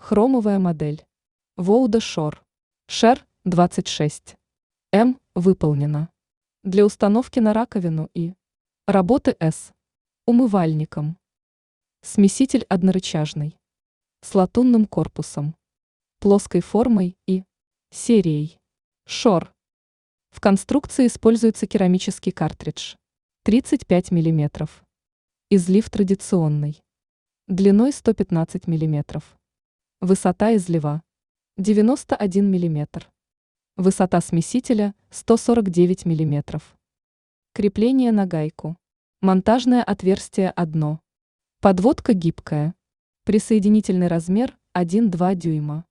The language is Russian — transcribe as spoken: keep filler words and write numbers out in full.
Хромовая модель. Воуда Шор. Шер двадцать шесть. М выполнена. Для установки на раковину и работы с умывальником. Смеситель однорычажный. С латунным корпусом. Плоской формой и серией. Шор. В конструкции используется керамический картридж. тридцать пять миллиметров. Излив традиционный. Длиной сто пятнадцать миллиметров. Высота излива девяносто один миллиметр. Высота смесителя сто сорок девять миллиметров. Крепление на гайку. Монтажное отверстие одно. Подводка гибкая. Присоединительный размер один-два дюйма.